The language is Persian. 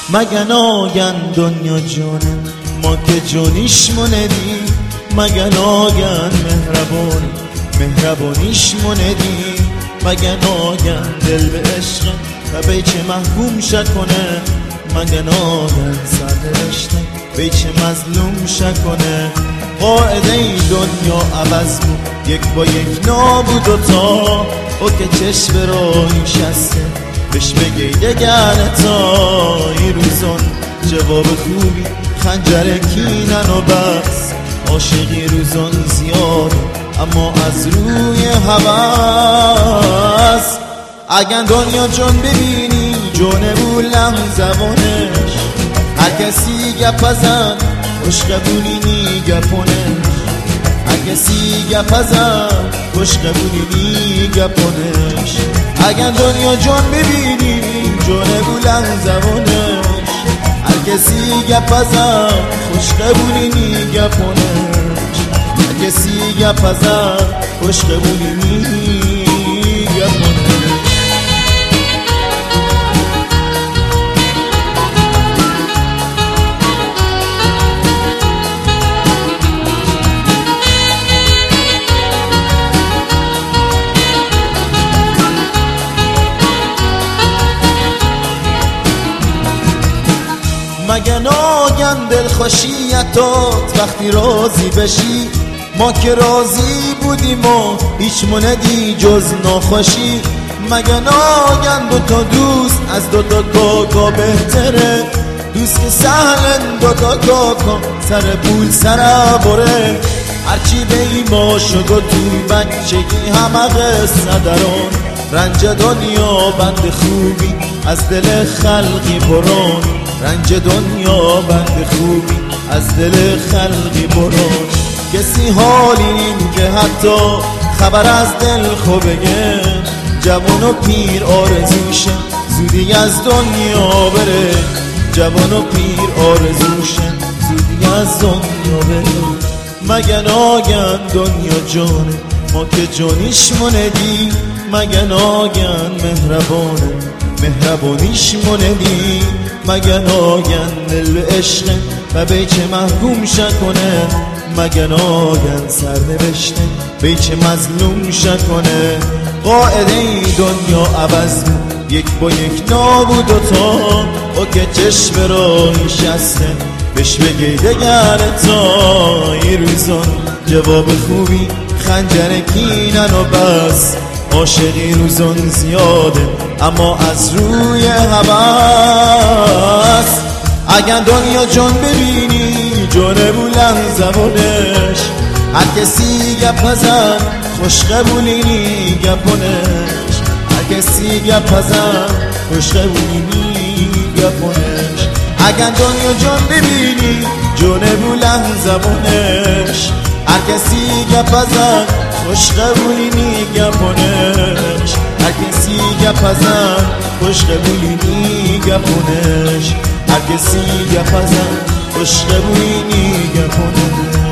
مگه ناگن دنیا جونه ما که جونیش موندی، مگه ناگن مهربانیش موندی، مگه ناگن دل به عشق و بیچه محکوم شکنه، مگه ناگن سرنوشته بیچه مظلوم شکنه. قاعده ای دنیا عوض بود یک با یک نابود و تا او که چشم راهی شسته بهش بگی دگرنه تا این روزان جواب خوبی خنجر کینن و بس. عاشقی روزان زیاده اما از روی هوس. اگر دنیا جون ببینی جونه بولم زبانش، هر کسی گپ ازن خوش قبولی نی گپونش، هر کسی گپ ازن خوش قبولی نی گپونش. اگر دنیا جون ببینی جونه بولم زبانش، هر کسی گپ ازن خوش قبولی نی گپونش، هر کسی گپ ازن خوش قبولی نی گپونش. مگه ناگن دلخوشیتات وقتی راضی بشی، ما که راضی بودیم و هیچ موندی جز ناخوشی. مگه ناگن دوتا دوست از دوتا کاکا بهتره، دوست که سهلن دوتا کاکا سر پول سر بره. هرچی به ما شد و توی بچگی همه قصه دران، رنج دنیا بند خوبی از دل خلقی بران، رنج دنیا بند خوبی از دل خلقی بران. کسی حالی نیم که حتی خبر از دل خو بگه، جوان و پیر آرزوشه زودی از دنیا بره، جوان و پیر آرزوشه زودی از دنیا بره. مگه ناگن دنیا جانه ما که جانیش موندی، مگه ناگن مهربانیش موندی، مگه ناگن دل به عشق و بیچه محکوم شکنه، مگه ناگن سرنوشته بیچه مظلوم شکنه. قاعده ای دنیا عوض بود یک با یک نابود و تا او که چشم راهی شسته بهش بگی دگرنه تا این روزان جواب خوبی خنجر کینن و بس. عاشقی روزان زیاده اما از روی هوس. اگر دنیا جون ببینی جونه بولن زبانش، هر کسی گپ ازن خوش قبولی نی گپونش، هر کسی گپ ازن خوش قبولی نی گپونش. اگر دنیا جون ببینی جونه بولن زبانش، هر کسی گپ ازن خوش قبولی نی گپونش، هر کسی گپ ازن خوش قبولی نی گپونش، هر کسی گپ ازن خوش قبولی نی گپونش.